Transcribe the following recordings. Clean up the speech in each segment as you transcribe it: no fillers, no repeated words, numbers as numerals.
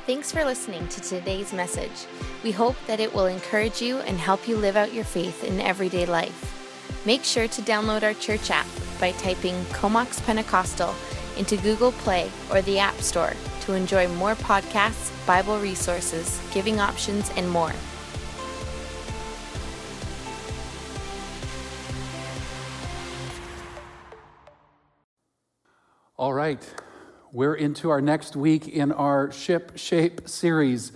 Thanks for listening to today's message. We hope that it will encourage you and help you live out your faith in everyday life. Make sure to download our church app by typing Comox Pentecostal into Google Play or the App Store to enjoy more podcasts, Bible resources, giving options, and more. All right, we're into our next week in our Ship Shape series.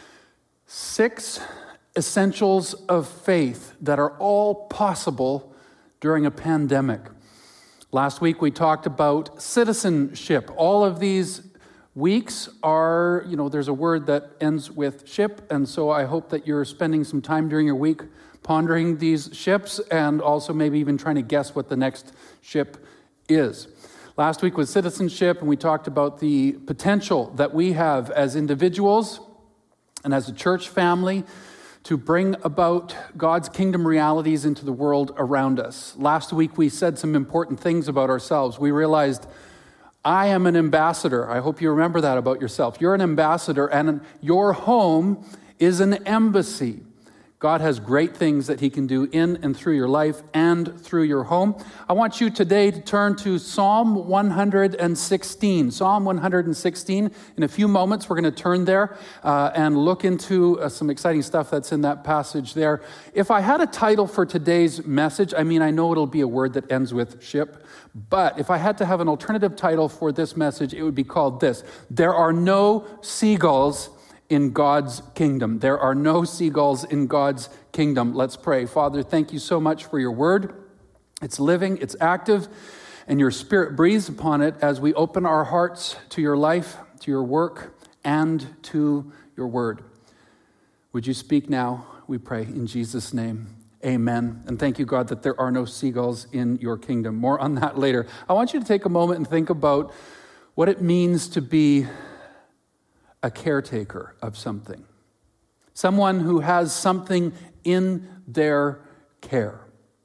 6 essentials of faith that are all possible during a pandemic. Last week we talked about citizenship. All of these weeks are, there's a word that ends with ship, and so I hope that you're spending some time during your week pondering these ships and also maybe even trying to guess what the next ship is. Last week was citizenship, and we talked about the potential that we have as individuals and as a church family to bring about God's kingdom realities into the world around us. Last week we said some important things about ourselves. We realized I am an ambassador. I hope you remember that about yourself. You're an ambassador, and your home is an embassy. God has great things that he can do in and through your life and through your home. I want you today to turn to Psalm 116. Psalm 116. In a few moments, we're going to turn there and look into some exciting stuff that's in that passage there. If I had a title for today's message, I know it'll be a word that ends with ship, but if I had to have an alternative title for this message, it would be called this: There are no seagulls in God's kingdom. There are no seagulls in God's kingdom. Let's pray. Father, thank you so much for your word. It's living, it's active, and your Spirit breathes upon it as we open our hearts to your life, to your work, and to your word. Would you speak now, we pray, in Jesus' name. Amen. And thank you, God, that there are no seagulls in your kingdom. More on that later. I want you to take a moment and think about what it means to be a caretaker of something. Someone who has something in their care.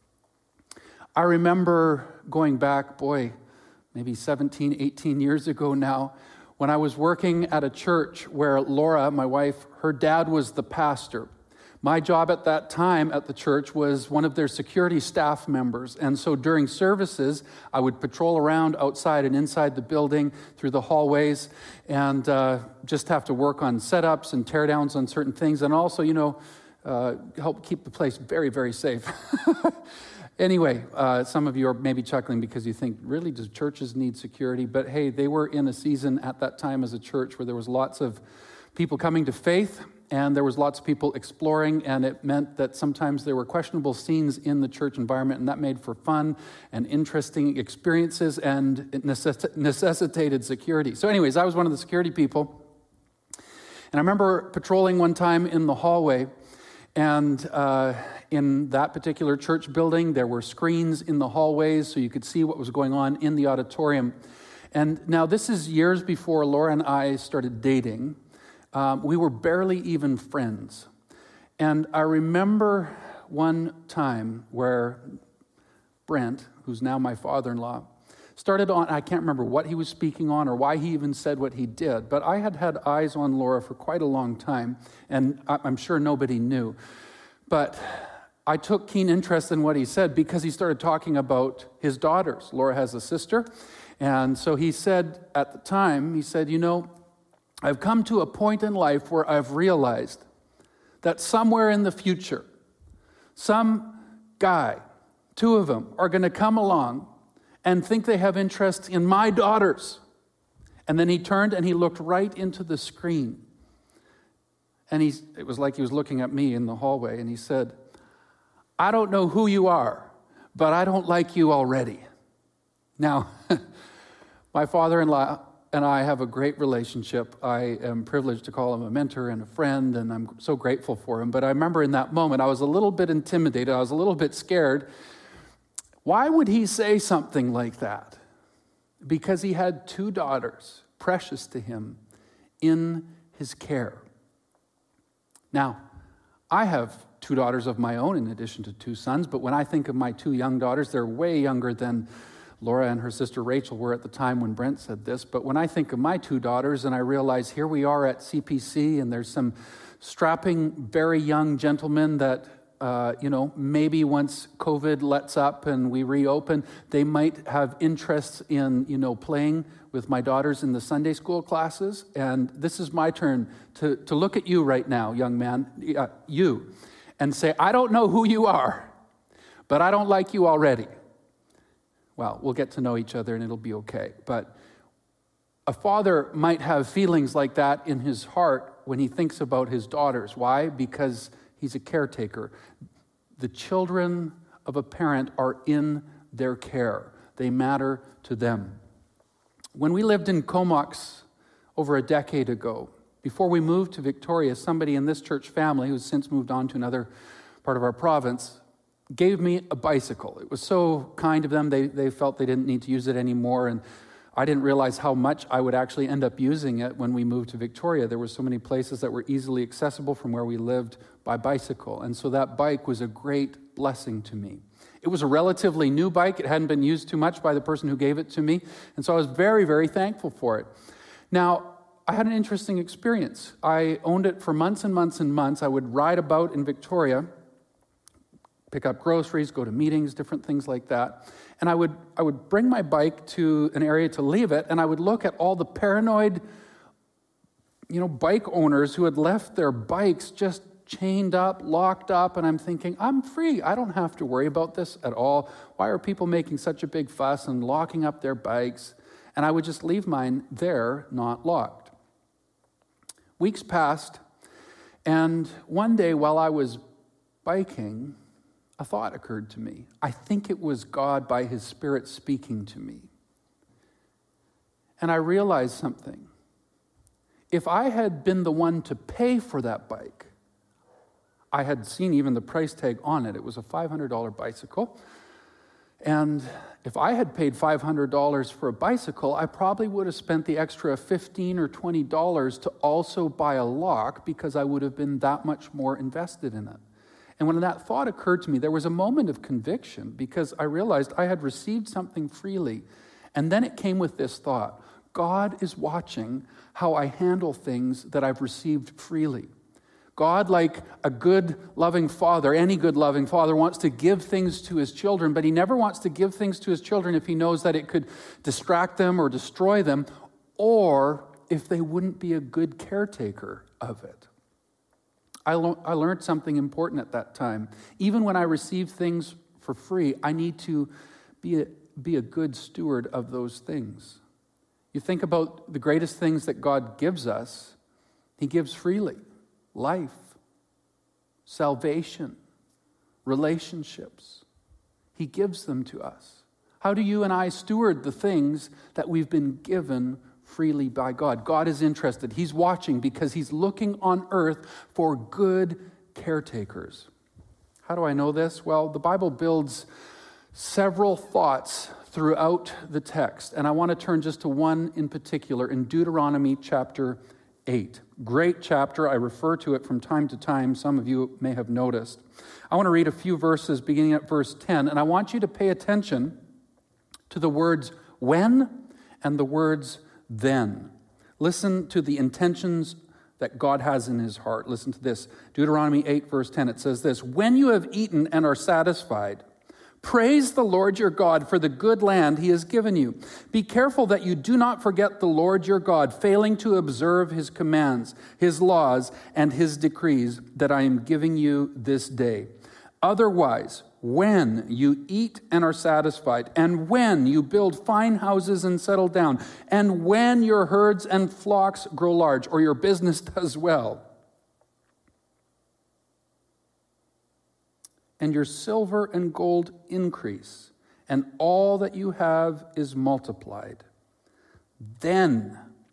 I remember going back, maybe 17, 18 years ago now, when I was working at a church where Laura, my wife, her dad was the pastor. My job at that time at the church was one of their security staff members. And so during services, I would patrol around outside and inside the building through the hallways and just have to work on setups and teardowns on certain things. And also, help keep the place very, very safe. Anyway, some of you are maybe chuckling because you think, really, does churches need security? But hey, they were in a season at that time as a church where there was lots of people coming to faith, and there was lots of people exploring, and it meant that sometimes there were questionable scenes in the church environment, and that made for fun and interesting experiences, and it necessitated security. So anyways, I was one of the security people, and I remember patrolling one time in the hallway, and in that particular church building, there were screens in the hallways so you could see what was going on in the auditorium. And now this is years before Laura and I started dating. We were barely even friends. And I remember one time where Brent, who's now my father-in-law, started on, I can't remember what he was speaking on or why he even said what he did, but I had had eyes on Laura for quite a long time, and I'm sure nobody knew. But I took keen interest in what he said because he started talking about his daughters. Laura has a sister, and so he said at the time, I've come to a point in life where I've realized that somewhere in the future, some guy, 2 of them, are going to come along and think they have interest in my daughters. And then he turned and he looked right into the screen. And it was like he was looking at me in the hallway, and he said, I don't know who you are, but I don't like you already. Now, my father-in-law and I have a great relationship. I am privileged to call him a mentor and a friend, and I'm so grateful for him. But I remember in that moment, I was a little bit intimidated. I was a little bit scared. Why would he say something like that? Because he had 2 daughters, precious to him, in his care. Now, I have 2 daughters of my own in addition to 2 sons, but when I think of my 2 young daughters, they're way younger than Laura and her sister Rachel were at the time when Brent said this, but when I think of my two daughters and I realize here we are at CPC and there's some strapping, very young gentlemen that, maybe once COVID lets up and we reopen, they might have interests in, playing with my daughters in the Sunday school classes. And this is my turn to look at you right now, young man, you, and say, I don't know who you are, but I don't like you already. Well, we'll get to know each other and it'll be okay. But a father might have feelings like that in his heart when he thinks about his daughters. Why? Because he's a caretaker. The children of a parent are in their care. They matter to them. When we lived in Comox over a decade ago, before we moved to Victoria, somebody in this church family, who's since moved on to another part of our province, gave me a bicycle. It was so kind of them. They felt they didn't need to use it anymore, and I didn't realize how much I would actually end up using it when we moved to Victoria. There were so many places that were easily accessible from where we lived by bicycle, and so that bike was a great blessing to me. It was a relatively new bike. It hadn't been used too much by the person who gave it to me, and so I was very, very thankful for it. Now, I had an interesting experience. I owned it for months and months and months. I would ride about in Victoria, pick up groceries, go to meetings, different things like that. And I would bring my bike to an area to leave it, and I would look at all the paranoid, bike owners who had left their bikes just chained up, locked up, and I'm thinking, I'm free. I don't have to worry about this at all. Why are people making such a big fuss and locking up their bikes? And I would just leave mine there, not locked. Weeks passed, and one day while I was biking, a thought occurred to me. I think it was God by His Spirit speaking to me. And I realized something. If I had been the one to pay for that bike, I had seen even the price tag on it. It was a $500 bicycle. And if I had paid $500 for a bicycle, I probably would have spent the extra $15 or $20 to also buy a lock because I would have been that much more invested in it. And when that thought occurred to me, there was a moment of conviction because I realized I had received something freely. And then it came with this thought: God is watching how I handle things that I've received freely. God, like a good, loving father, any good, loving father, wants to give things to his children, but he never wants to give things to his children if he knows that it could distract them or destroy them, or if they wouldn't be a good caretaker of it. I learned something important at that time. Even when I receive things for free, I need to be a good steward of those things. You think about the greatest things that God gives us, He gives freely. Life, salvation, relationships. He gives them to us. How do you and I steward the things that we've been given freely by God? God is interested. He's watching because He's looking on earth for good caretakers. How do I know this? Well, the Bible builds several thoughts throughout the text, and I want to turn just to one in particular in Deuteronomy chapter 8. Great chapter. I refer to it from time to time. Some of you may have noticed. I want to read a few verses beginning at verse 10, and I want you to pay attention to the words when and the words then. Listen to the intentions that God has in His heart. Listen to this. Deuteronomy 8, verse 10, it says this: "When you have eaten and are satisfied, praise the Lord your God for the good land He has given you. Be careful that you do not forget the Lord your God, failing to observe His commands, His laws, and His decrees that I am giving you this day. Otherwise, when you eat and are satisfied, and when you build fine houses and settle down, and when your herds and flocks grow large, or your business does well, and your silver and gold increase, and all that you have is multiplied, then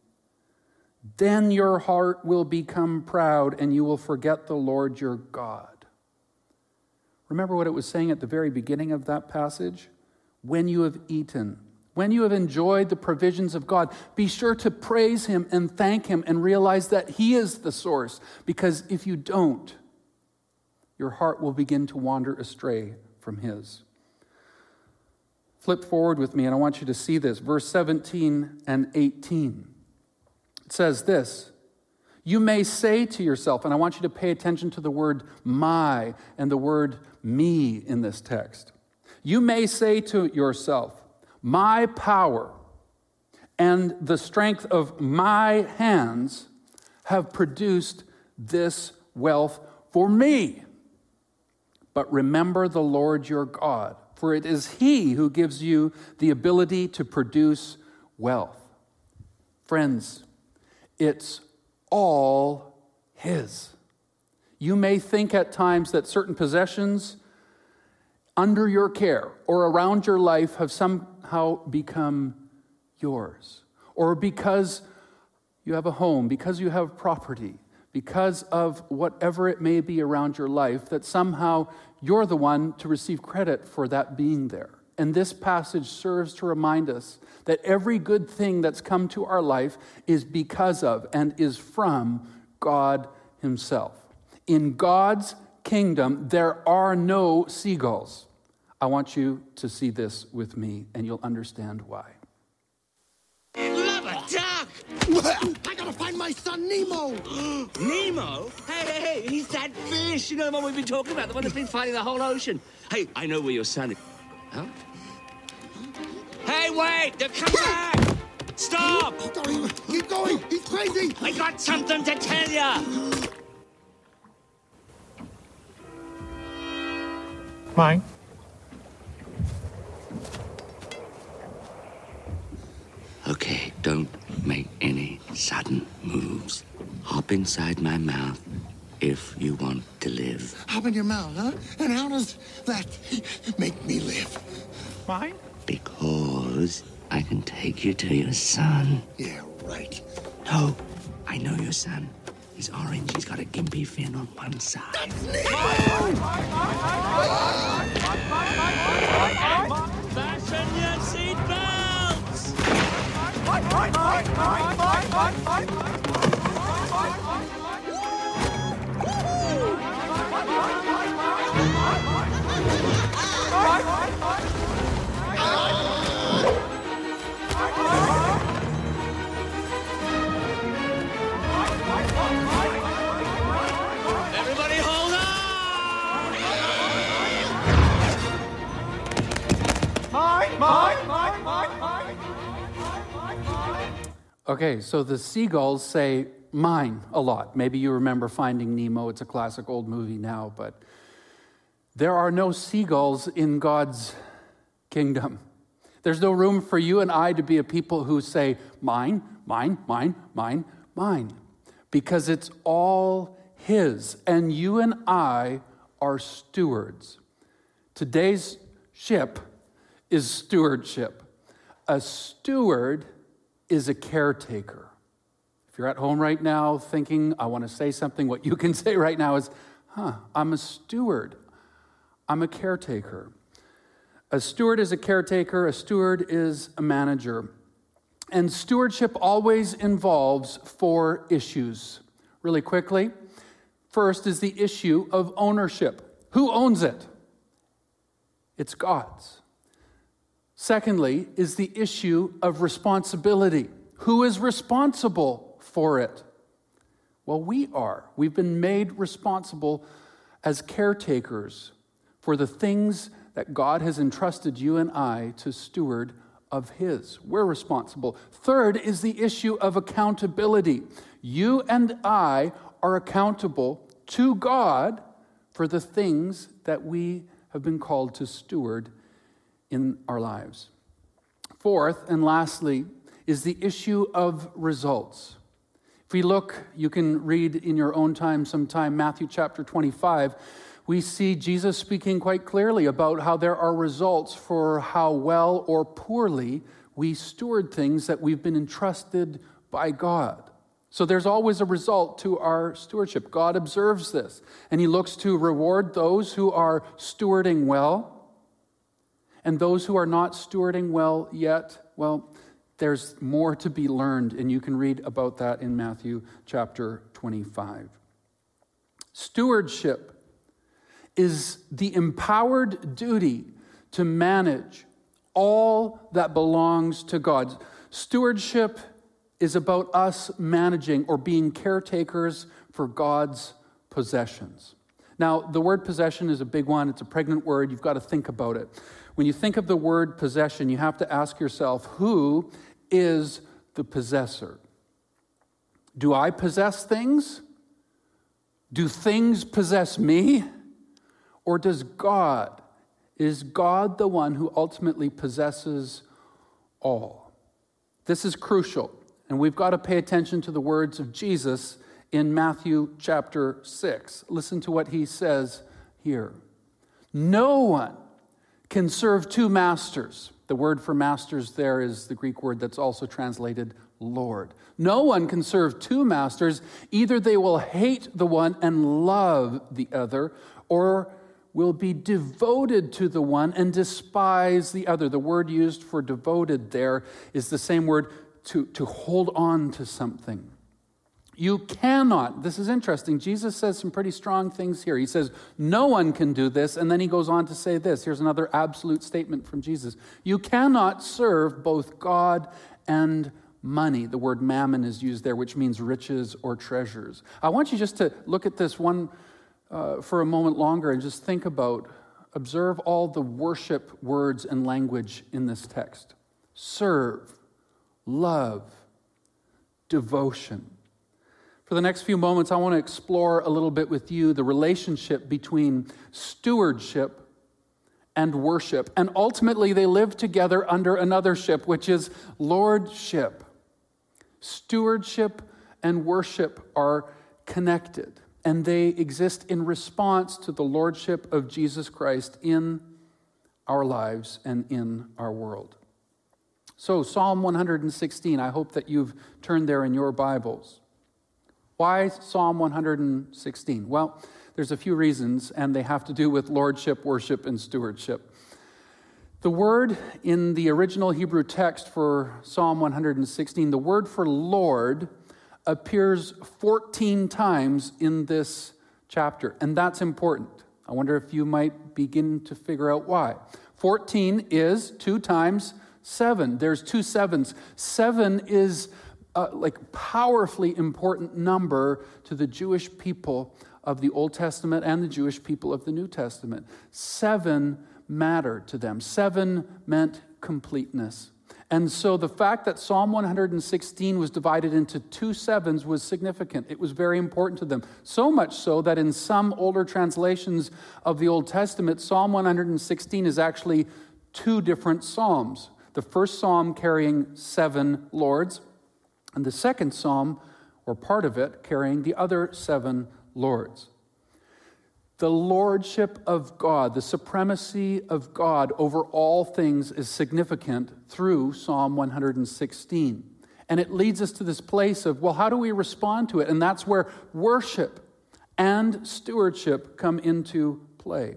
your heart will become proud, and you will forget the Lord your God." Remember what it was saying at the very beginning of that passage? When you have eaten, when you have enjoyed the provisions of God, be sure to praise Him and thank Him and realize that He is the source, because if you don't, your heart will begin to wander astray from His. Flip forward with me, and I want you to see this. Verse 17 and 18. It says this, you may say to yourself, and I want you to pay attention to the word my and the word me in this text. You may say to yourself, my power and the strength of my hands have produced this wealth for me. But remember the Lord your God, for it is He who gives you the ability to produce wealth. Friends, it's all His. You may think at times that certain possessions under your care or around your life have somehow become yours. Or because you have a home, because you have property, because of whatever it may be around your life, that somehow you're the one to receive credit for that being there. And this passage serves to remind us that every good thing that's come to our life is because of and is from God Himself. In God's kingdom, there are no seagulls. I want you to see this with me, and you'll understand why. Love a duck! I gotta find my son Nemo! Nemo? Hey, he's that fish. You know the one we've been talking about, the one that's been fighting the whole ocean. Hey, I know where your son is. Huh? Hey, wait! Come back! Stop! Sorry, keep going! He's crazy! I got something to tell you! Mine. Okay, don't make any sudden moves. Hop inside my mouth if you want to live. Hop in your mouth, huh? And how does that make me live? Mine? Because I can take you to your son. Yeah, right. No, I know your son. He's orange. He's got a gimpy fin on one side. Fasten your seatbelts! Everybody hold on! Okay, so the seagulls say mine a lot. Maybe you remember Finding Nemo. It's a classic old movie now, but there are no seagulls in God's kingdom. There's no room for you and I to be a people who say mine, mine, mine, mine, mine, because it's all His, and you and I are stewards. Today's ship is stewardship. A steward is a caretaker. If you're at home right now thinking, I want to say something, what you can say right now is, I'm a steward. I'm a caretaker. A steward is a caretaker. A steward is a manager. And stewardship always involves 4 issues. Really quickly, first is the issue of ownership. Who owns it? It's God's. Secondly is the issue of responsibility. Who is responsible for it? Well, we are. We've been made responsible as caretakers for the things that God has entrusted you and I to steward of His. We're responsible. Third is the issue of accountability. You and I are accountable to God for the things that we have been called to steward in our lives. Fourth and lastly is the issue of results. If we look, you can read in your own time sometime, Matthew chapter 25, we see Jesus speaking quite clearly about how there are results for how well or poorly we steward things that we've been entrusted by God. So there's always a result to our stewardship. God observes this, and He looks to reward those who are stewarding well, and those who are not stewarding well yet, well, there's more to be learned, and you can read about that in Matthew chapter 25. Stewardship is the empowered duty to manage all that belongs to God. Stewardship is about us managing or being caretakers for God's possessions. Now, the word possession is a big one. It's a pregnant word. You've got to think about it. When you think of the word possession, you have to ask yourself, who is the possessor? Do I possess things? Do things possess me? Or does God? Is God the one who ultimately possesses all? This is crucial, and we've got to pay attention to the words of Jesus in Matthew chapter 6. Listen to what he says here. No one can serve two masters. The word for masters there is the Greek word that's also translated Lord. No one can serve two masters. Either they will hate the one and love the other, or will be devoted to the one and despise the other. The word used for devoted there is the same word to hold on to something. You cannot, this is interesting, Jesus says some pretty strong things here. He says, no one can do this, and then he goes on to say this. Here's another absolute statement from Jesus. You cannot serve both God and money. The word mammon is used there, which means riches or treasures. I want you just to look at this one for a moment longer and just think about, observe all the worship words and language in this text. Serve, love, devotion. For the next few moments, I want to explore a little bit with you the relationship between stewardship and worship. And ultimately, they live together under another ship, which is lordship. Stewardship and worship are connected, and they exist in response to the lordship of Jesus Christ in our lives and in our world. So, Psalm 116, I hope that you've turned there in your Bibles. Why Psalm 116? Well, there's a few reasons, and they have to do with lordship, worship, and stewardship. The word in the original Hebrew text for Psalm 116, the word for Lord appears 14 times in this chapter, and that's important. I wonder if you might begin to figure out why. 14 is 2 times 7. There's 2 sevens. 7 is powerfully important number to the Jewish people of the Old Testament and the Jewish people of the New Testament. 7 mattered to them. 7 meant completeness. And so the fact that Psalm 116 was divided into 2 sevens was significant. It was very important to them. So much so that in some older translations of the Old Testament, Psalm 116 is actually 2 different psalms. The first psalm carrying 7 lords, and the second psalm, or part of it, carrying the other 7 lords. The lordship of God, the supremacy of God over all things is significant through Psalm 116. And it leads us to this place of, well, how do we respond to it? And that's where worship and stewardship come into play.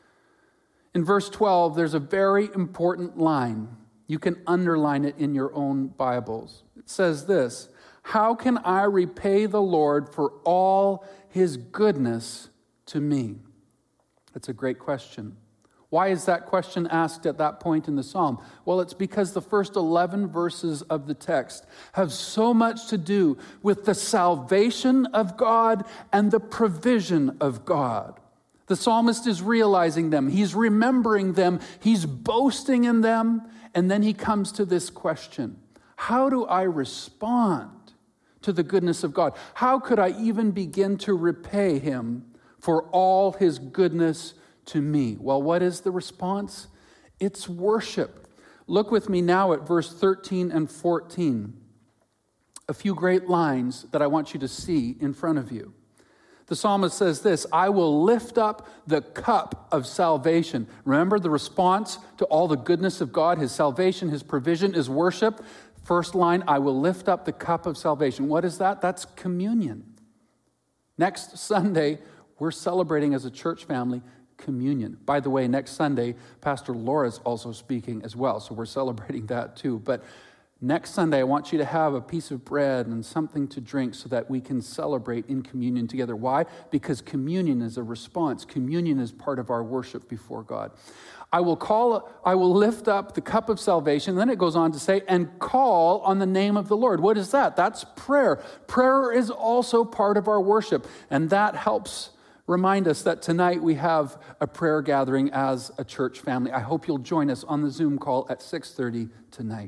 In verse 12, there's a very important line. You can underline it in your own Bibles. It says this, how can I repay the Lord for all his goodness to me? That's a great question. Why is that question asked at that point in the psalm? Well, it's because the first 11 verses of the text have so much to do with the salvation of God and the provision of God. The psalmist is realizing them. He's remembering them. He's boasting in them. And then he comes to this question. How do I respond to the goodness of God? How could I even begin to repay him for all his goodness to me? Well, what is the response? It's worship. Look with me now at verse 13 and 14. A few great lines that I want you to see in front of you. The psalmist says this, I will lift up the cup of salvation. Remember the response to all the goodness of God, his salvation, his provision is worship. First line, I will lift up the cup of salvation. What is that? That's communion. Next Sunday, we're celebrating as a church family communion. By the way, next Sunday, Pastor Laura's also speaking as well, so we're celebrating that too. But next Sunday, I want you to have a piece of bread and something to drink so that we can celebrate in communion together. Why? Because communion is a response. Communion is part of our worship before God. I will lift up the cup of salvation. Then it goes on to say, and call on the name of the Lord. What is that? That's prayer. Prayer is also part of our worship. And that helps remind us that tonight we have a prayer gathering as a church family. I hope you'll join us on the Zoom call at 6:30 tonight.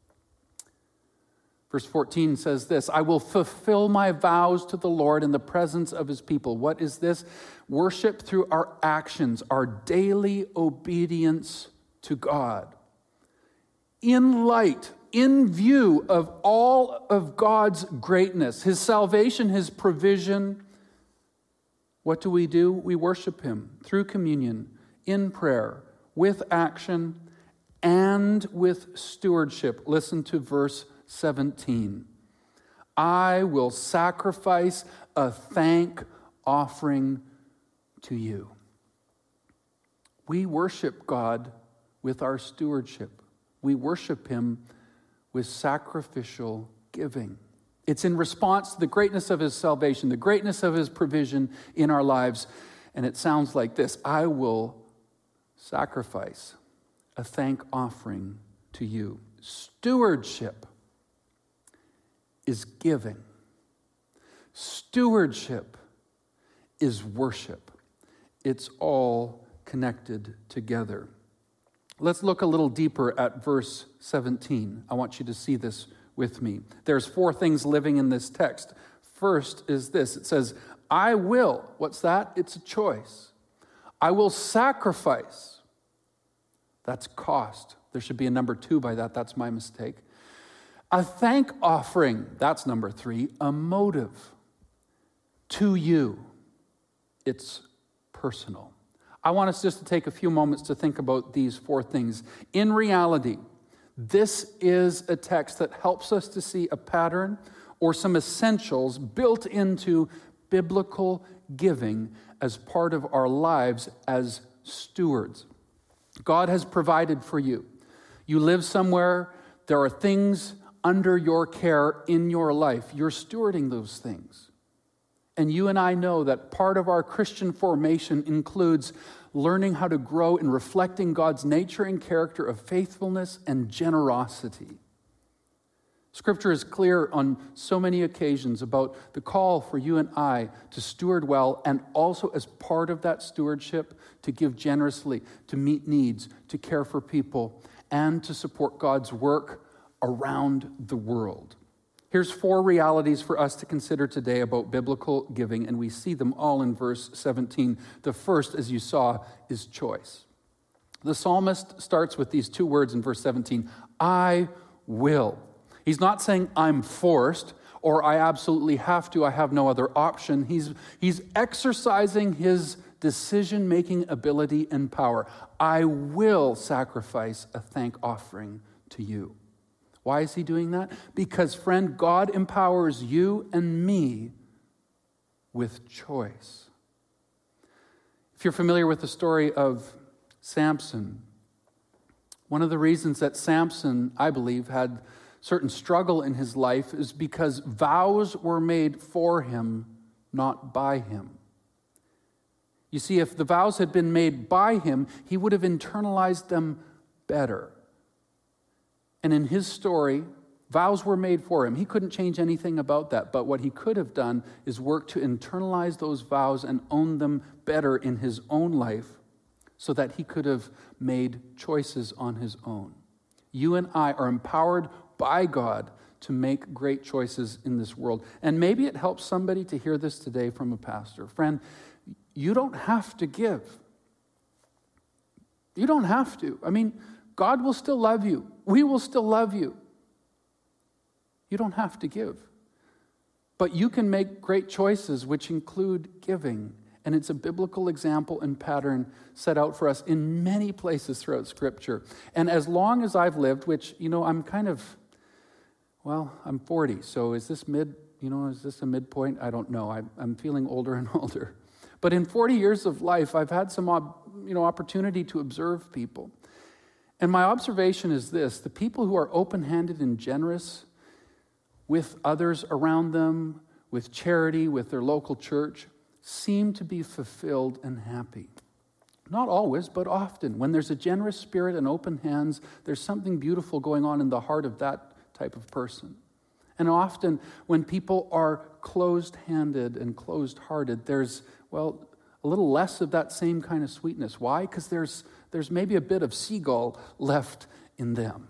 Verse 14 says this, I will fulfill my vows to the Lord in the presence of his people. What is this? Worship through our actions, our daily obedience to God. In light, in view of all of God's greatness, his salvation, his provision, what do? We worship him through communion, in prayer, with action, and with stewardship. Listen to verse 17. I will sacrifice a thank offering to you. We worship God with our stewardship. We worship him with sacrificial giving. It's in response to the greatness of his salvation, the greatness of his provision in our lives. And it sounds like this, I will sacrifice a thank offering to you. Stewardship is giving. Stewardship is worship. It's all connected together. Let's look a little deeper at verse 17. I want you to see this with me. There's 4 things living in this text. First is this. It says, I will. What's that? It's a choice. I will sacrifice. That's cost. There should be a number 2 by that. That's my mistake. A thank offering, that's number 3, a motive to you. It's personal. I want us just to take a few moments to think about these 4 things. In reality, this is a text that helps us to see a pattern or some essentials built into biblical giving as part of our lives as stewards. God has provided for you. You live somewhere, there are things under your care in your life. You're stewarding those things. And you and I know that part of our Christian formation includes learning how to grow in reflecting God's nature and character of faithfulness and generosity. Scripture is clear on so many occasions about the call for you and I to steward well, and also as part of that stewardship to give generously, to meet needs, to care for people, and to support God's work around the world. Here's 4 realities for us to consider today about biblical giving, and we see them all in verse 17. The first, as you saw, is choice. The psalmist starts with these 2 words in verse 17, I will. He's not saying I'm forced or I absolutely have to, I have no other option. He's exercising his decision-making ability and power. I will sacrifice a thank offering to you. Why is he doing that? Because, friend, God empowers you and me with choice. If you're familiar with the story of Samson, one of the reasons that Samson, I believe, had certain struggle in his life is because vows were made for him, not by him. You see, if the vows had been made by him, he would have internalized them better. And in his story, vows were made for him. He couldn't change anything about that. But what he could have done is work to internalize those vows and own them better in his own life so that he could have made choices on his own. You and I are empowered by God to make great choices in this world. And maybe it helps somebody to hear this today from a pastor. Friend, you don't have to give. You don't have to. I mean, God will still love you. We will still love you. You don't have to give. But you can make great choices which include giving. And it's a biblical example and pattern set out for us in many places throughout Scripture. And as long as I've lived, which, I'm I'm 40. So is this a midpoint? I don't know. I'm feeling older and older. But in 40 years of life, I've had some, opportunity to observe people. And my observation is this: the people who are open-handed and generous with others around them, with charity, with their local church, seem to be fulfilled and happy. Not always, but often. When there's a generous spirit and open hands, there's something beautiful going on in the heart of that type of person. And often when people are closed-handed and closed-hearted, there's, well, a little less of that same kind of sweetness. Why? Because there's maybe a bit of seagull left in them.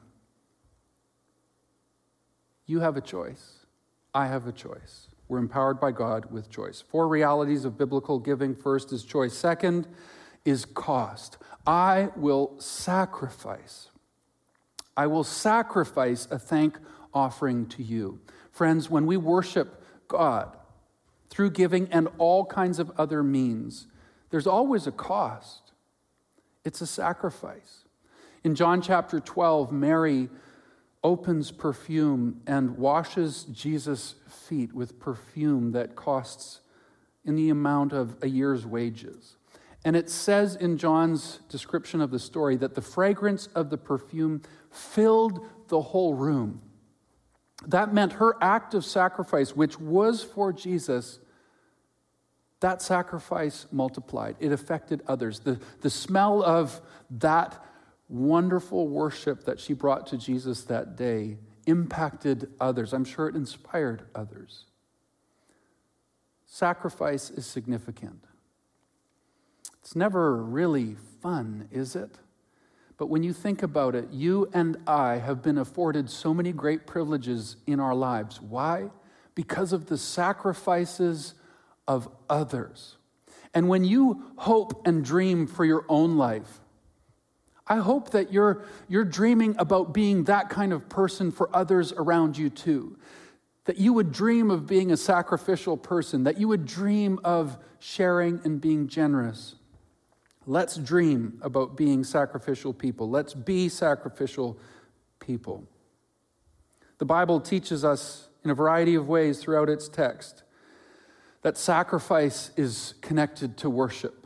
You have a choice. I have a choice. We're empowered by God with choice. 4 realities of biblical giving. First is choice. Second is cost. I will sacrifice. I will sacrifice a thank offering to you. Friends, when we worship God through giving and all kinds of other means, there's always a cost. It's a sacrifice. In John chapter 12, Mary opens perfume and washes Jesus' feet with perfume that costs in the amount of a year's wages. And it says in John's description of the story that the fragrance of the perfume filled the whole room. That meant her act of sacrifice, which was for Jesus, that sacrifice multiplied. It affected others. The smell of that wonderful worship that she brought to Jesus that day impacted others. I'm sure it inspired others. Sacrifice is significant. It's never really fun, is it? But when you think about it, you and I have been afforded so many great privileges in our lives. Why? Because of the sacrifices of others. And when you hope and dream for your own life, I hope that you're dreaming about being that kind of person for others around you too. That you would dream of being a sacrificial person, that you would dream of sharing and being generous. Let's dream about being sacrificial people. Let's be sacrificial people. The Bible teaches us in a variety of ways throughout its text that sacrifice is connected to worship.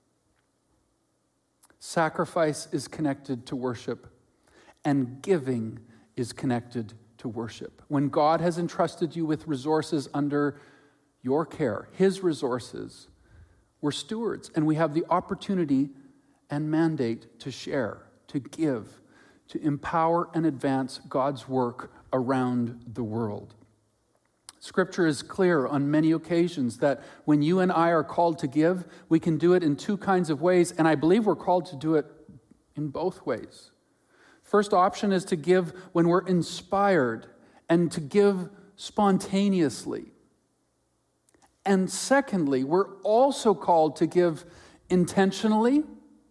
Sacrifice is connected to worship, and giving is connected to worship. When God has entrusted you with resources under your care, His resources, we're stewards, and we have the opportunity and mandate to share, to give, to empower and advance God's work around the world. Scripture is clear on many occasions that when you and I are called to give, we can do it in 2 kinds of ways, and I believe we're called to do it in both ways. First option is to give when we're inspired and to give spontaneously. And secondly, we're also called to give intentionally,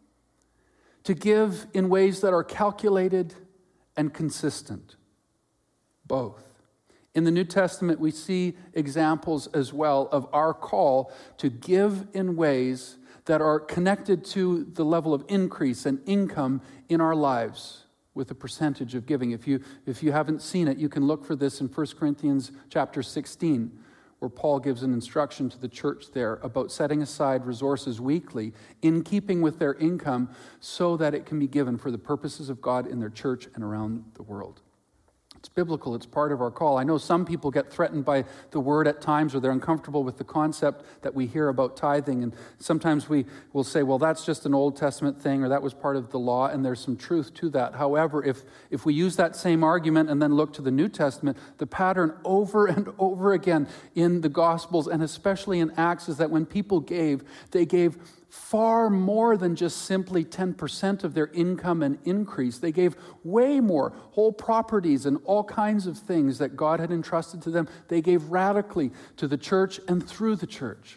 to give in ways that are calculated and consistent. Both. In the New Testament, we see examples as well of our call to give in ways that are connected to the level of increase and income in our lives with a percentage of giving. If you haven't seen it, you can look for this in 1 Corinthians chapter 16, where Paul gives an instruction to the church there about setting aside resources weekly in keeping with their income so that it can be given for the purposes of God in their church and around the world. It's biblical. It's part of our call. I know some people get threatened by the word at times, or they're uncomfortable with the concept that we hear about tithing. And sometimes we will say, well, that's just an Old Testament thing, or that was part of the law, and there's some truth to that. However, if we use that same argument and then look to the New Testament, the pattern over and over again in the Gospels, and especially in Acts, is that when people gave, they gave far more than just simply 10% of their income and increase. They gave way more, whole properties and all kinds of things that God had entrusted to them. They gave radically to the church and through the church.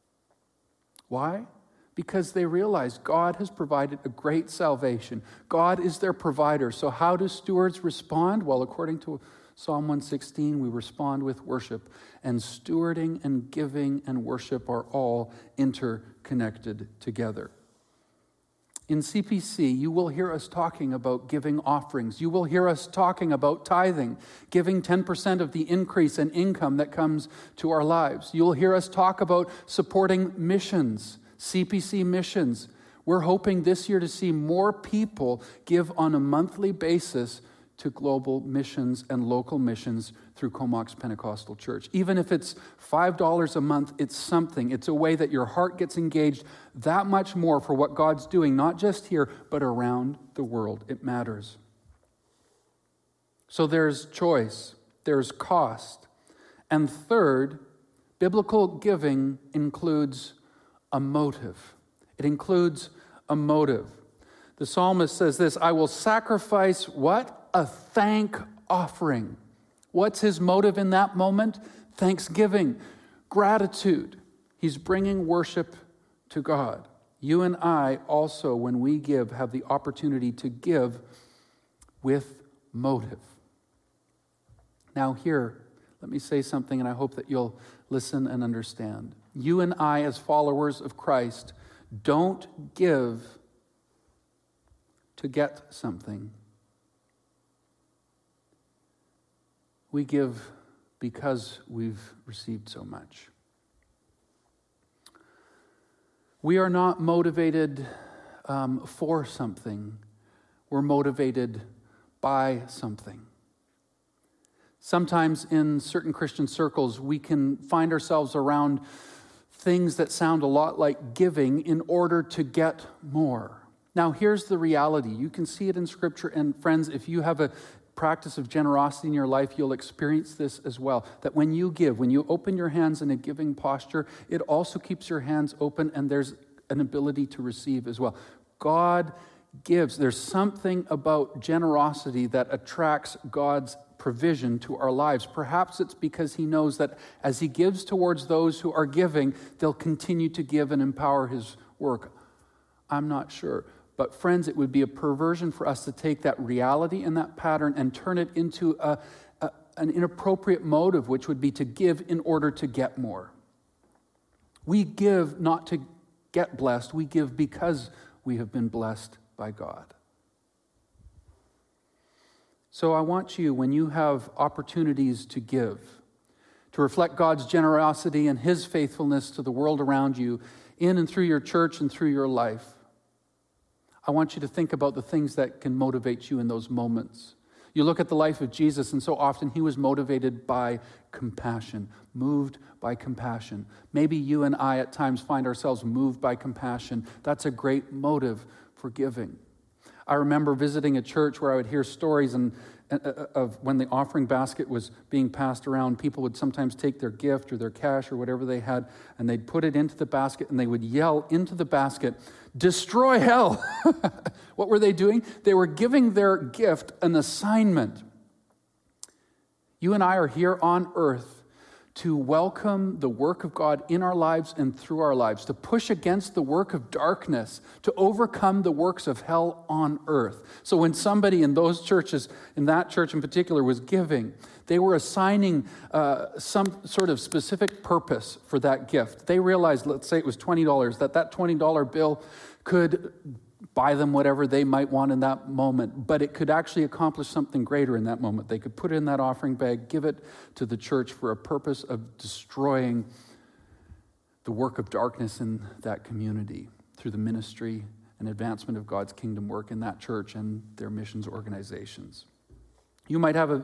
Why? Because they realized God has provided a great salvation. God is their provider. So how do stewards respond? Well, according to Psalm 116, we respond with worship. And stewarding and giving and worship are all interconnected together. In CPC, you will hear us talking about giving offerings. You will hear us talking about tithing, giving 10% of the increase in income that comes to our lives. You'll hear us talk about supporting missions, CPC missions. We're hoping this year to see more people give on a monthly basis to global missions and local missions through Comox Pentecostal Church. Even if it's $5 a month, it's something. It's a way that your heart gets engaged that much more for what God's doing, not just here, but around the world. It matters. So there's choice, there's cost. And third, biblical giving includes a motive. It includes a motive. The psalmist says this, I will sacrifice what? A thank offering. What's his motive in that moment? Thanksgiving, gratitude. He's bringing worship to God. You and I also, when we give, have the opportunity to give with motive. Now here, let me say something, and I hope that you'll listen and understand. You and I, as followers of Christ, don't give to get something. We give because we've received so much. We are not motivated for something. We're motivated by something. Sometimes in certain Christian circles, we can find ourselves around things that sound a lot like giving in order to get more. Now, here's the reality. You can see it in Scripture, and friends, if you have a practice of generosity in your life, you'll experience this as well. That when you give, when you open your hands in a giving posture, it also keeps your hands open, and there's an ability to receive as well. God gives. There's something about generosity that attracts God's provision to our lives. Perhaps it's because he knows that as he gives towards those who are giving, they'll continue to give and empower his work. I'm not sure. But friends, it would be a perversion for us to take that reality and that pattern and turn it into an inappropriate motive, which would be to give in order to get more. We give not to get blessed. We give because we have been blessed by God. So I want you, when you have opportunities to give, to reflect God's generosity and his faithfulness to the world around you, in and through your church and through your life, I want you to think about the things that can motivate you in those moments. You look at the life of Jesus, and so often he was motivated by compassion, moved by compassion. Maybe you and I at times find ourselves moved by compassion. That's a great motive for giving. I remember visiting a church where I would hear stories of when the offering basket was being passed around. People would sometimes take their gift or their cash or whatever they had, and they'd put it into the basket, and they would yell into the basket, "Destroy hell!" What were they doing? They were giving their gift an assignment. You and I are here on earth to welcome the work of God in our lives and through our lives, to push against the work of darkness, to overcome the works of hell on earth. So when somebody in those churches, in that church in particular, was giving, they were assigning some sort of specific purpose for that gift. They realized, let's say it was $20, that $20 bill could buy them whatever they might want in that moment, but it could actually accomplish something greater in that moment. They could put it in that offering bag, give it to the church for a purpose of destroying the work of darkness in that community through the ministry and advancement of God's kingdom work in that church and their missions organizations. You might have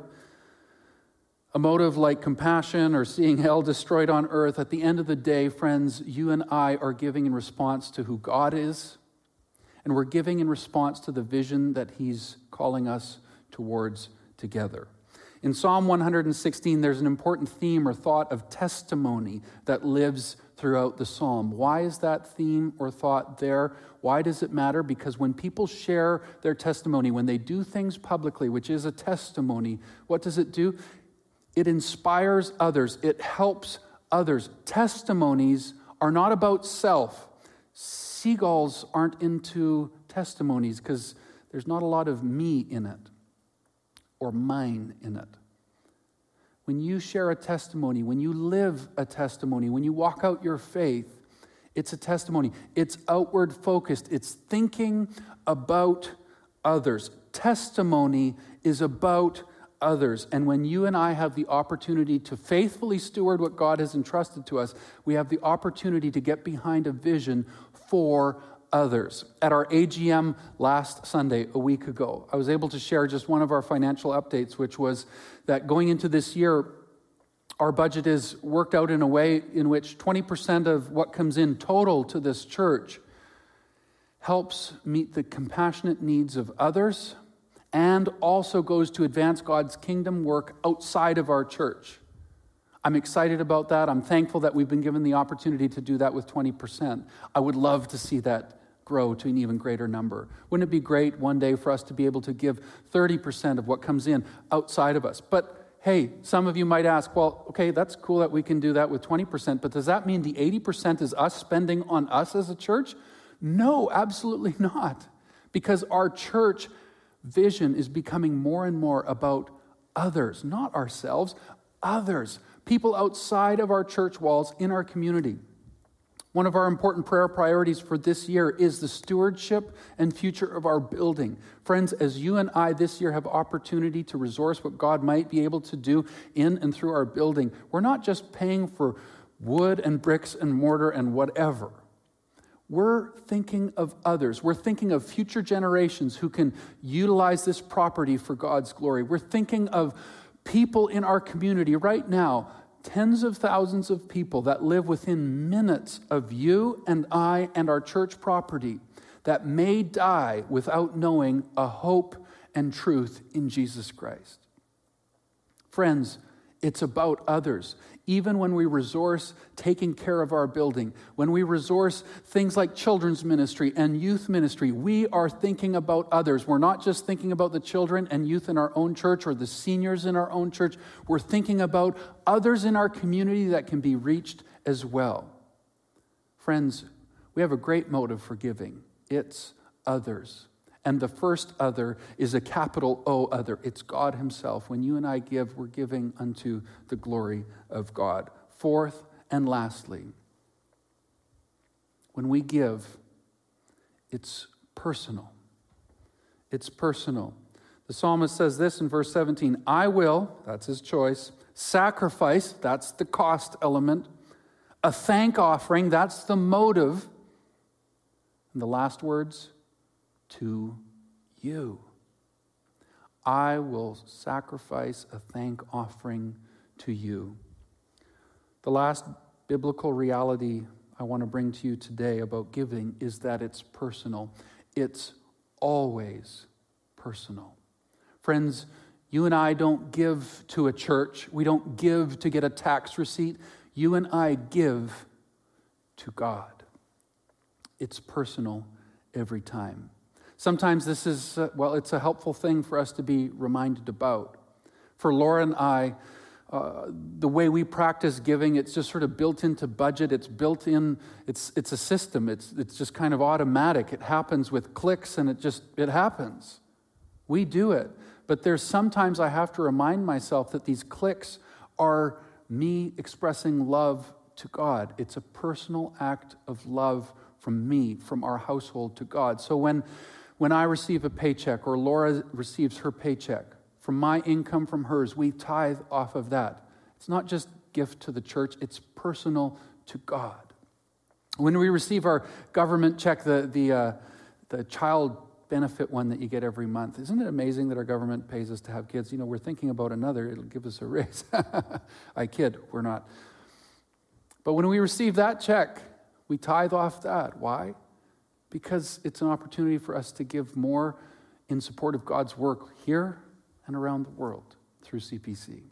a motive like compassion or seeing hell destroyed on earth. At the end of the day, friends, you and I are giving in response to who God is, and we're giving in response to the vision that he's calling us towards together. In Psalm 116, there's an important theme or thought of testimony that lives throughout the psalm. Why is that theme or thought there? Why does it matter? Because when people share their testimony, when they do things publicly, which is a testimony, what does it do? It inspires others. It helps others. Testimonies are not about self. Seagulls aren't into testimonies because there's not a lot of me in it or mine in it. When you share a testimony, when you live a testimony, when you walk out your faith, it's a testimony. It's outward focused. It's thinking about others. Testimony is about others. And when you and I have the opportunity to faithfully steward what God has entrusted to us, we have the opportunity to get behind a vision for others. At our AGM last Sunday, a week ago, I was able to share just one of our financial updates, which was that going into this year, our budget is worked out in a way in which 20% of what comes in total to this church helps meet the compassionate needs of others and also goes to advance God's kingdom work outside of our church. I'm excited about that. I'm thankful that we've been given the opportunity to do that with 20%. I would love to see that grow to an even greater number. Wouldn't it be great one day for us to be able to give 30% of what comes in outside of us? But hey, some of you might ask, well, okay, that's cool that we can do that with 20%, but does that mean the 80% is us spending on us as a church? No, absolutely not. Because our church vision is becoming more and more about others, not ourselves, others, people outside of our church walls in our community. One of our important prayer priorities for this year is the stewardship and future of our building. Friends, as you and I this year have opportunity to resource what God might be able to do in and through our building, we're not just paying for wood and bricks and mortar and whatever. We're thinking of others. We're thinking of future generations who can utilize this property for God's glory. We're thinking of people in our community right now, tens of thousands of people that live within minutes of you and I and our church property that may die without knowing a hope and truth in Jesus Christ. Friends, it's about others. Even when we resource taking care of our building, when we resource things like children's ministry and youth ministry, we are thinking about others. We're not just thinking about the children and youth in our own church or the seniors in our own church. We're thinking about others in our community that can be reached as well. Friends, we have a great motive for giving. It's others. And the first other is a capital O other. It's God himself. When you and I give, we're giving unto the glory of God. Fourth and lastly, when we give, it's personal. It's personal. The psalmist says this in verse 17, I will, that's his choice, sacrifice, that's the cost element, a thank offering, that's the motive, and the last words, to you. I will sacrifice a thank offering to you. The last biblical reality I want to bring to you today about giving is that it's personal. It's always personal. Friends, you and I don't give to a church. We don't give to get a tax receipt. You and I give to God. It's personal every time. Sometimes this is, it's a helpful thing for us to be reminded about. For Laura and I, the way we practice giving, it's just sort of built into budget. It's built in, it's a system. It's just kind of automatic. It happens with clicks and it happens. We do it. But there's sometimes I have to remind myself that these clicks are me expressing love to God. It's a personal act of love from me, from our household to God. So when I receive a paycheck or Laura receives her paycheck, from my income, from hers, we tithe off of that. It's not just gift to the church, it's personal to God. When we receive our government check, the child benefit one that you get every month, isn't it amazing that our government pays us to have kids? You know, we're thinking about another, it'll give us a raise. I kid, we're not. But when we receive that check, we tithe off that. Why? Because it's an opportunity for us to give more in support of God's work here and around the world through CPC.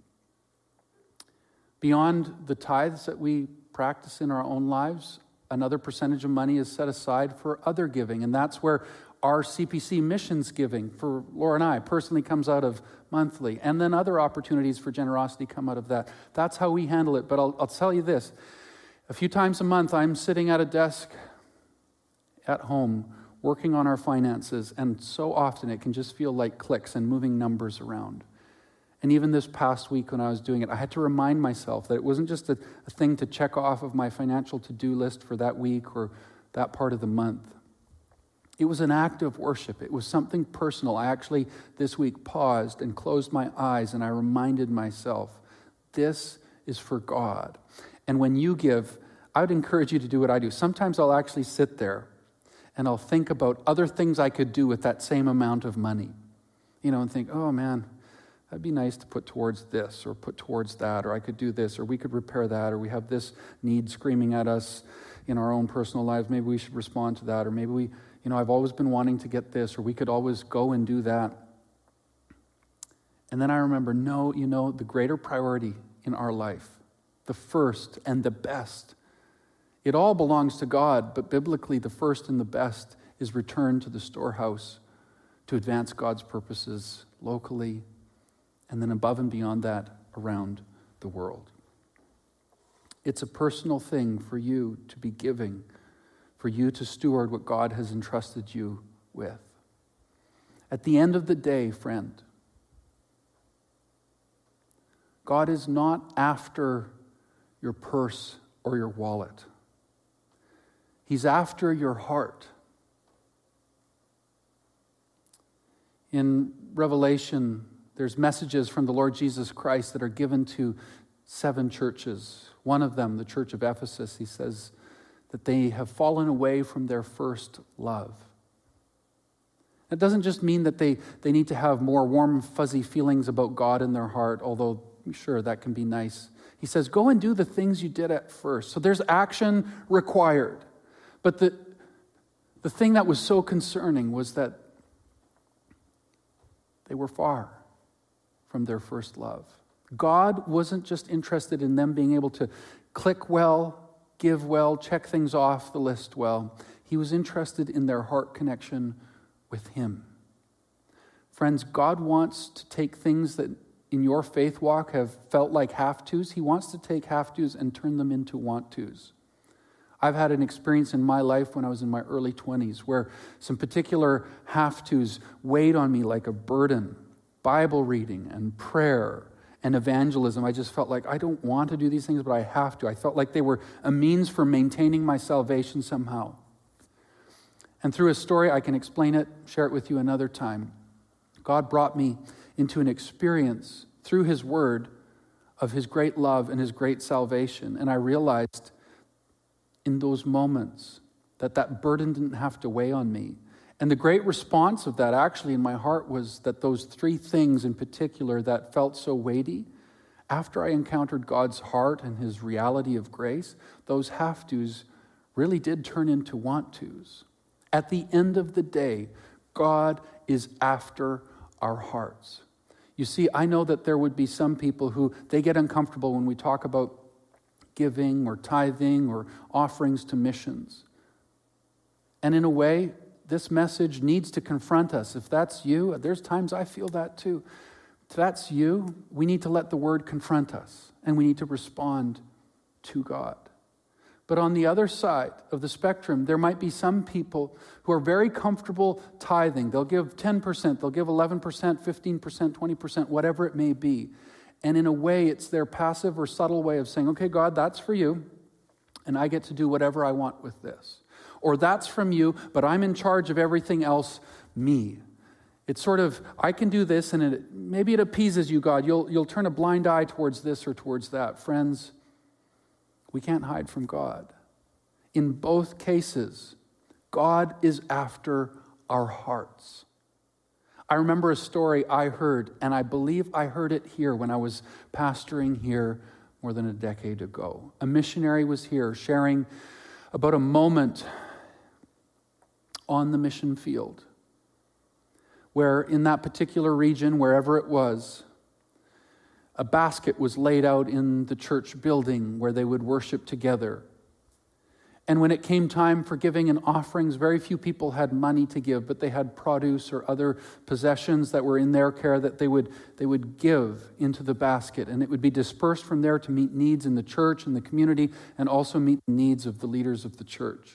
Beyond the tithes that we practice in our own lives, another percentage of money is set aside for other giving, and that's where our CPC missions giving for Laura and I personally comes out of monthly, and then other opportunities for generosity come out of that. That's how we handle it, but I'll tell you this. A few times a month, I'm sitting at a desk at home working on our finances, and so often it can just feel like clicks and moving numbers around. And even this past week when I was doing it, I had to remind myself that it wasn't just a thing to check off of my financial to-do list for that week or that part of the month. It was an act of worship. It was something personal. I actually this week paused and closed my eyes and I reminded myself, this is for God. And when you give, I would encourage you to do what I do. Sometimes I'll actually sit there and I'll think about other things I could do with that same amount of money. And think, oh man, that'd be nice to put towards this or put towards that, or I could do this, or we could repair that, or we have this need screaming at us in our own personal lives. Maybe we should respond to that, or maybe I've always been wanting to get this, or we could always go and do that. And then I remember, no, the greater priority in our life, the first and the best, it all belongs to God, but biblically the first and the best is return to the storehouse to advance God's purposes locally, and then above and beyond that, around the world. It's a personal thing for you to be giving, for you to steward what God has entrusted you with. At the end of the day, friend, God is not after your purse or your wallet. He's after your heart. In Revelation, there's messages from the Lord Jesus Christ that are given to 7 churches. One of them, the church of Ephesus, he says that they have fallen away from their first love. It doesn't just mean that they need to have more warm, fuzzy feelings about God in their heart, although sure, that can be nice. He says, go and do the things you did at first. So there's action required. But the thing that was so concerning was that they were far from their first love. God wasn't just interested in them being able to click well, give well, check things off the list well. He was interested in their heart connection with Him. Friends, God wants to take things that in your faith walk have felt like have-tos. He wants to take have-tos and turn them into want-tos. I've had an experience in my life when I was in my early 20s where some particular have-tos weighed on me like a burden. Bible reading and prayer and evangelism. I just felt like I don't want to do these things, but I have to. I felt like they were a means for maintaining my salvation somehow. And through a story, I can explain it, share it with you another time. God brought me into an experience through His Word of His great love and His great salvation. And I realized in those moments that burden didn't have to weigh on me. And the great response of that actually in my heart was that those 3 things in particular that felt so weighty, after I encountered God's heart and His reality of grace, those have-tos really did turn into want-tos. At the end of the day, God is after our hearts. You see, I know that there would be some people who, they get uncomfortable when we talk about giving or tithing or offerings to missions. And in a way, this message needs to confront us. If that's you, there's times I feel that too. If that's you, we need to let the Word confront us, and we need to respond to God. But on the other side of the spectrum, there might be some people who are very comfortable tithing. They'll give 10%, they'll give 11%, 15%, 20%, whatever it may be. And in a way, it's their passive or subtle way of saying, okay, God, that's for you, and I get to do whatever I want with this. Or that's from you, but I'm in charge of everything else, me. It's sort of, I can do this, and maybe it appeases you, God. You'll turn a blind eye towards this or towards that. Friends, we can't hide from God. In both cases, God is after our hearts. I remember a story I heard, and I believe I heard it here when I was pastoring here more than a decade ago. A missionary was here sharing about a moment on the mission field where in that particular region, wherever it was, a basket was laid out in the church building where they would worship together. And when it came time for giving and offerings, very few people had money to give, but they had produce or other possessions that were in their care that they would give into the basket. And it would be dispersed from there to meet needs in the church and the community, and also meet the needs of the leaders of the church.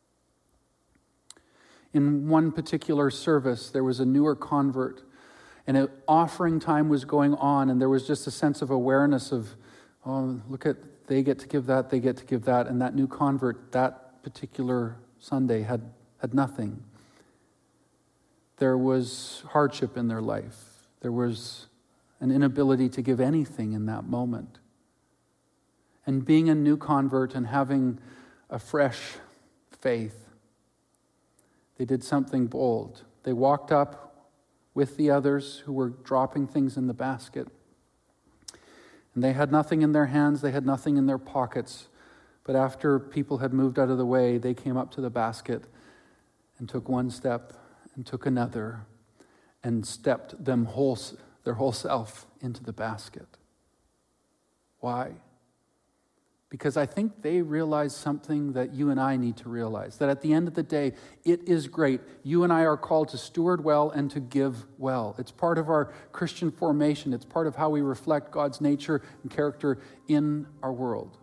In one particular service, there was a newer convert, and an offering time was going on, and there was just a sense of awareness of, oh, look at, they get to give that, they get to give that, and that new convert that particular Sunday had nothing. There was hardship in their life. There was an inability to give anything in that moment. And being a new convert and having a fresh faith, They did something bold. They walked up with the others who were dropping things in the basket. And they had nothing in their hands, they had nothing in their pockets. But after people had moved out of the way, they came up to the basket and took one step and took another and stepped their whole self into the basket. Why? Because I think they realized something that you and I need to realize, that at the end of the day, it is great. You and I are called to steward well and to give well. It's part of our Christian formation. It's part of how we reflect God's nature and character in our world.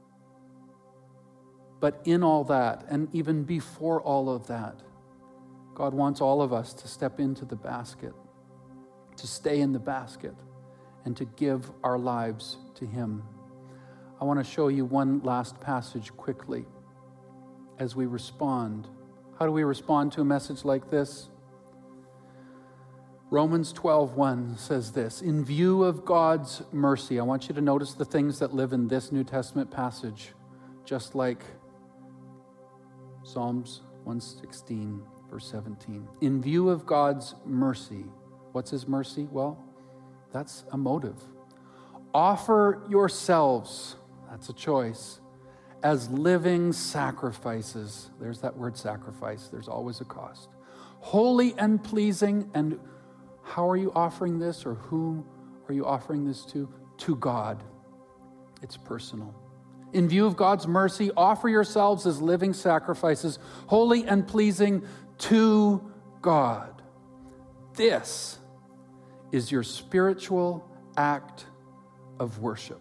But in all that, and even before all of that, God wants all of us to step into the basket, to stay in the basket, and to give our lives to Him. I want to show you one last passage quickly as we respond. How do we respond to a message like this? Romans 12:1 says this, in view of God's mercy, I want you to notice the things that live in this New Testament passage, just like Psalms 116, verse 17. In view of God's mercy, what's His mercy? Well, that's a motive. Offer yourselves, that's a choice, as living sacrifices. There's that word sacrifice. There's always a cost. Holy and pleasing. And how are you offering this, or who are you offering this to? To God. It's personal. In view of God's mercy, offer yourselves as living sacrifices, holy and pleasing to God. This is your spiritual act of worship.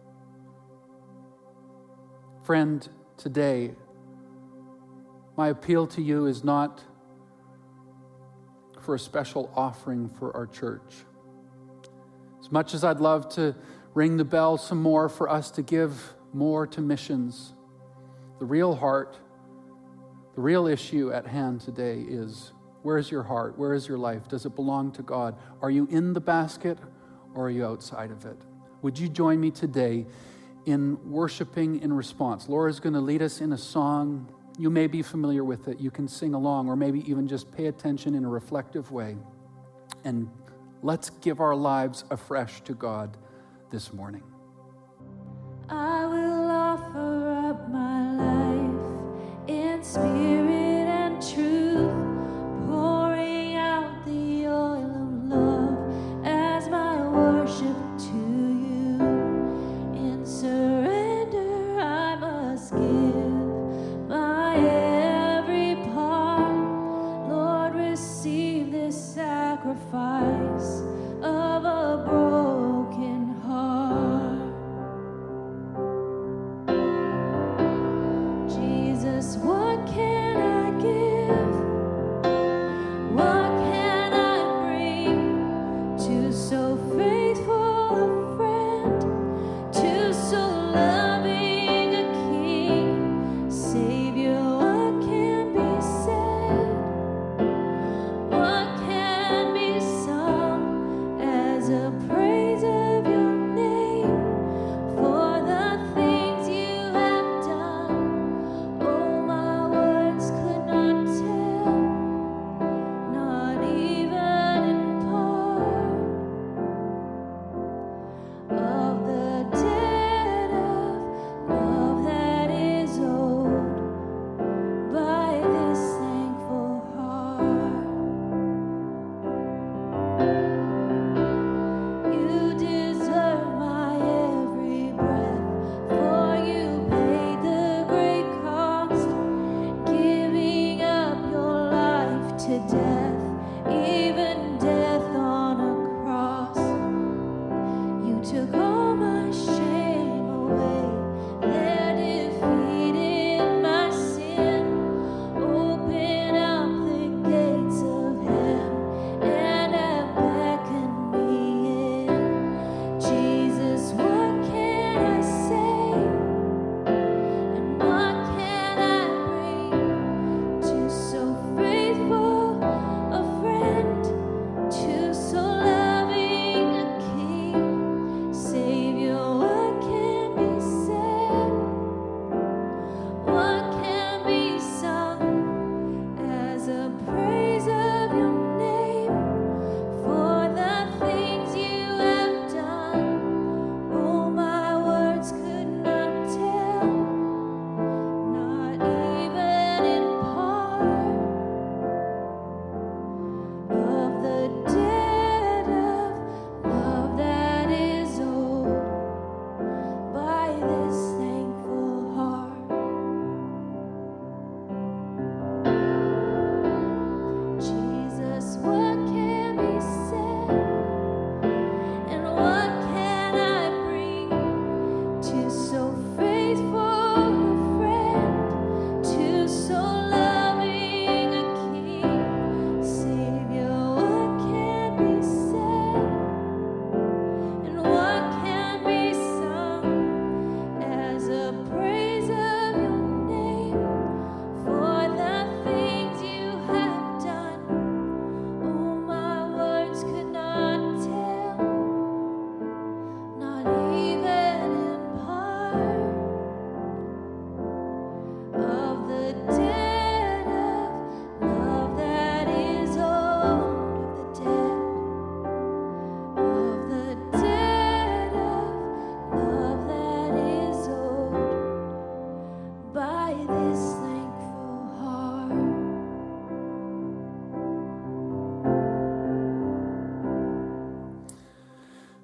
Friend, today, my appeal to you is not for a special offering for our church. As much as I'd love to ring the bell some more for us to give more to missions, the real heart, the real issue at hand today is, where is your heart? Where is your life? Does it belong to God? Are you in the basket or are you outside of it? Would you join me today in worshiping in response? Laura's going to lead us in a song. You may be familiar with it. You can sing along, or maybe even just pay attention in a reflective way. And let's give our lives afresh to God this morning. I will offer up my life in spirit and truth, pouring out the oil of love as my worship to you. In surrender I must give my every part. Lord, receive this sacrifice of a broken heart. Jesus, what can I give? What can I bring to so faithful a friend, to so loving a King? Savior, what can be said? What can be sung as a praise of your name for the things you have done? Oh, my words could not tell, not even in part, of the debt of love that is owed by this thankful heart. You deserve my every breath, for you paid the great cost, giving up your life to death, even death on a cross. You took all my shame away, there defeated my sin. Open up the gates of heaven and have beckoned me in. Jesus, what can I say? And what can I bring to so faithful a friend, to so loving a King? Savior, what can be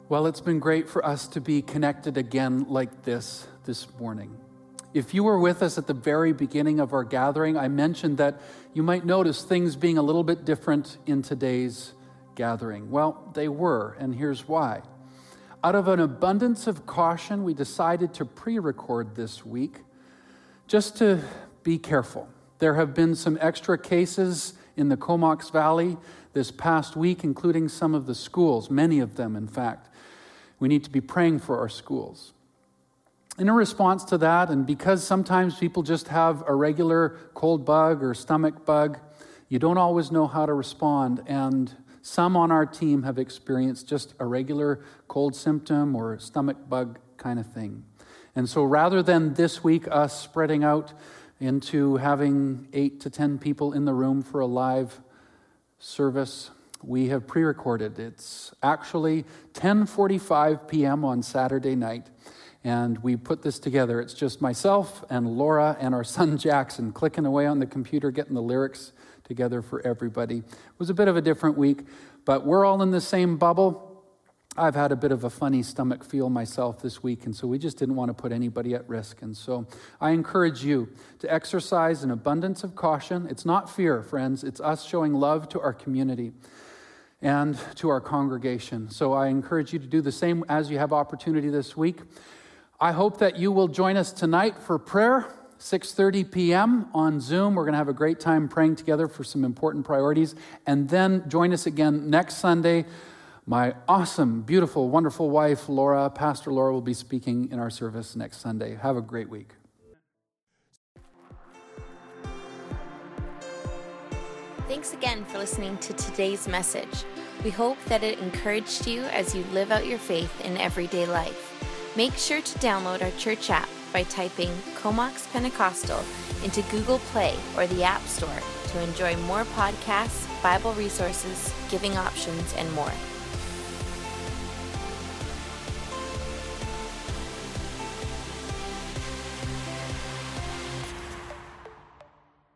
Well, it's been great for us to be connected again like this morning. If you were with us at the very beginning of our gathering, I mentioned that you might notice things being a little bit different in today's gathering. Well, they were, and here's why. Out of an abundance of caution, we decided to pre-record this week just to be careful. There have been some extra cases in the Comox Valley this past week, including some of the schools, many of them, in fact. We need to be praying for our schools. In a response to that, and because sometimes people just have a regular cold bug or stomach bug, you don't always know how to respond, and some on our team have experienced just a regular cold symptom or stomach bug kind of thing. And so rather than this week us spreading out into having 8 to 10 people in the room for a live service, we have pre-recorded. It's actually 10:45 p.m. on Saturday night, and we put this together. It's just myself and Laura and our son Jackson clicking away on the computer, getting the lyrics together for everybody. It was a bit of a different week, but we're all in the same bubble. I've had a bit of a funny stomach feel myself this week, and so we just didn't want to put anybody at risk. And so I encourage you to exercise an abundance of caution. It's not fear, friends. It's us showing love to our community and to our congregation. So I encourage you to do the same as you have opportunity this week. I hope that you will join us tonight for prayer, 6:30 p.m. on Zoom. We're going to have a great time praying together for some important priorities. And then join us again next Sunday. My awesome, beautiful, wonderful wife, Laura, Pastor Laura, will be speaking in our service next Sunday. Have a great week. Thanks again for listening to today's message. We hope that it encouraged you as you live out your faith in everyday life. Make sure to download our church app by typing Comox Pentecostal into Google Play or the App Store to enjoy more podcasts, Bible resources, giving options, and more.